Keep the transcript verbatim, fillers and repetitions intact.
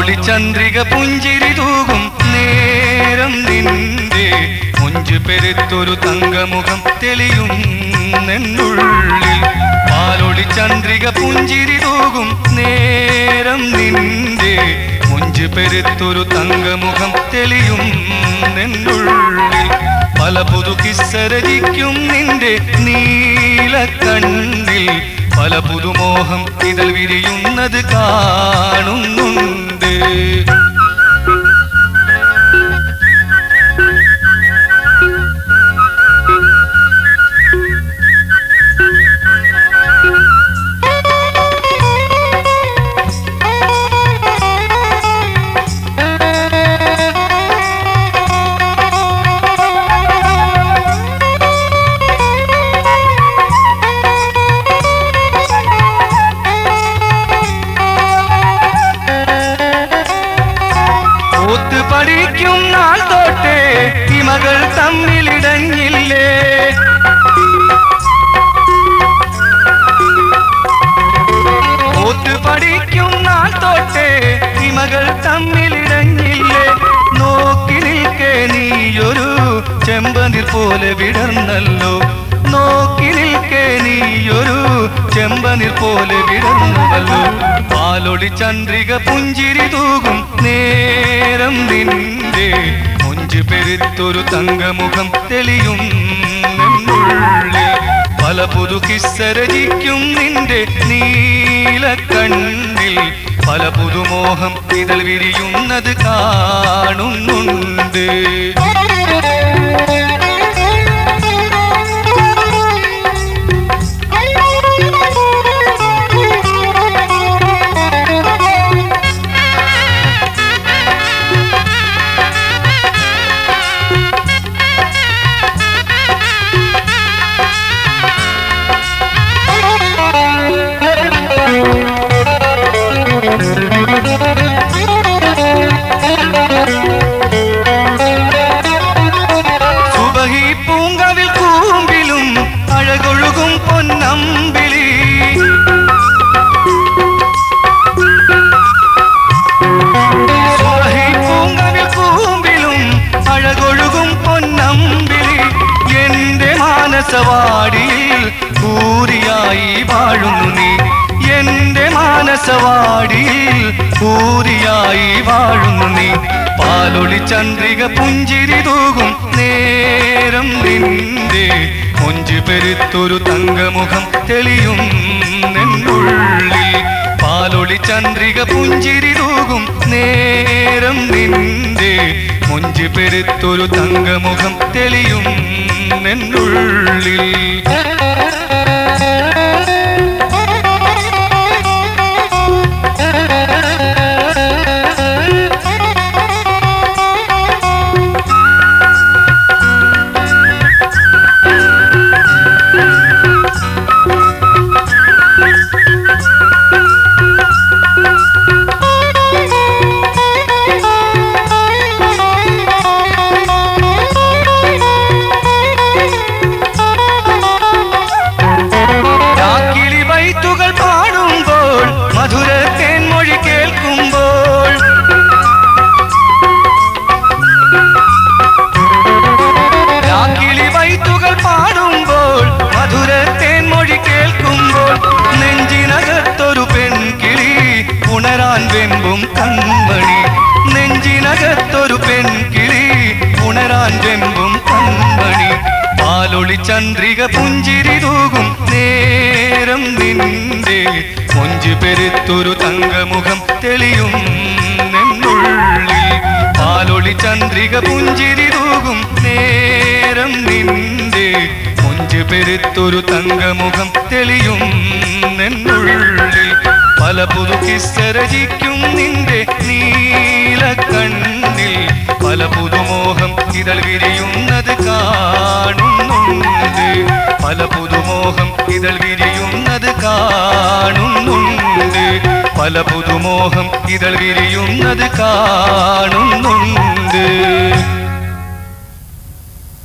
പാലൊളി ചന്ദ്രിക പുഞ്ചിരി തൂകും നേരം നിന്റെ മുഞ്ചു പെരുത്തൊരു തങ്കമുഖം തെളിയും നെന്നുള്ളിൽ. പാലൊളി ചന്ദ്രിക പുഞ്ചിരി തൂകും നേരം നിന്റെ മുഞ്ചു പെരുത്തൊരു തങ്കമുഖം തെളിയും നെന്നുള്ളിൽ. പല പുതു കിസ്സരചിക്കും നിന്റെ നീലക്കണ്ണിൽ പല പുതുമോഹം ഇതൾ വിരിയുന്നത് കാണുന്നുണ്ട്. പഠിക്കും നാൾ തൊട്ടേ ഇമകൾ തമ്മിലിടഞ്ഞില്ലേ, ഓത്ത് പഠിക്കും നാൾ തൊട്ടേ ഇമകൾ തമ്മിലിടഞ്ഞില്ലേ. നോക്കി നിൽക്കേ നീയൊരു ചെമ്പനിൽ പോലെ വിടർന്നല്ലോ, നോക്കി നിൽക്കേ നീയൊരു ചെമ്പനിൽ പോലെ വിടർന്നുവല്ലോ. പാലൊളി ചന്ദ്രിക പുഞ്ചിരി തൂകും നേരം നിന്റെ മുഞ്ചു പെരുത്തൊരു തങ്കമുഖം തെളിയും നെന്നുള്ളിൽ. പല പുതു കിസ്സരചിക്കും നിന്റെ നീലക്കണ്ണിൽ പല പുതുമോഹം ഇതൾ വിരിയുന്നത് കാണുന്നുണ്ട്. സുബഹി പൂങ്കവിൽ കൂമ്പിലും അഴകൊഴുകും പൊന്നമ്പിളി, സുബഹി പൂങ്കവിൽ കൂമ്പിലും അഴകൊഴുകും പൊന്നമ്പിളി. എന്റെ മാനസവാടിയിൽ കൂരിയായി വാഴുന്നു നീ, എന്റെ മാനസവാടിയിൽ കൂരിയായി വാഴുന്നു നീ. പാലൊളി ചന്ദ്രിക പുഞ്ചിരി തൂകും നേരം നിന്റെ മുഞ്ചു പെരുത്തൊരു തങ്കമുഖം തെളിയും നെന്നുള്ളിൽ. പാലൊളി ചന്ദ്രിക പുഞ്ചിരി തൂകും നേരം നിന്റെ മുഞ്ചു പെരുത്തൊരു തങ്കമുഖം തെളിയും നെന്നുള്ളിൽ. മധുര തേൻമൊഴി കേൾക്കുമ്പോൾ രാക്കിളി വൈത്തുകൾ പാടുമ്പോൾ മധുര തേൻമൊഴി കേൾക്കുമ്പോൾ നെഞ്ചിനകത്തൊരു പെൺകിളി ഉണരാൻ വെമ്പും കൺമണി, നെഞ്ചിനകത്തൊരു പെൺകിളി ഉണരാൻ വെമ്പും കൺമണി. പാലൊളി ചന്ദ്രിക പുഞ്ചിരി തൂകും നേരം നിന്റെ മുഞ്ചു പെരുത്തൊരു തങ്കമുഖം തെളിയും നെന്നുള്ളിൽ. പാലൊളി ചന്ദ്രിക പുഞ്ചിരി തൂകും നേരം നിന്റെ മുഞ്ചു പെരുത്തൊരു തങ്കമുഖം തെളിയും നെന്നുള്ളിൽ. പല പുതു കിസ്സരചിക്കും നിന്റെ നീലക്കണ്ണിൽ പല പുതുമോഹം ഇതൾ വിരിയുന്നത് കാണുന്നുണ്ട്. പല പുതുമോഹം ഇതൾ വിരിയുന്നത് കാണുന്നുണ്ട്. പല പുതുമോഹം ഇതൾ വിരിയുന്നത് കാണുന്നുണ്ട്.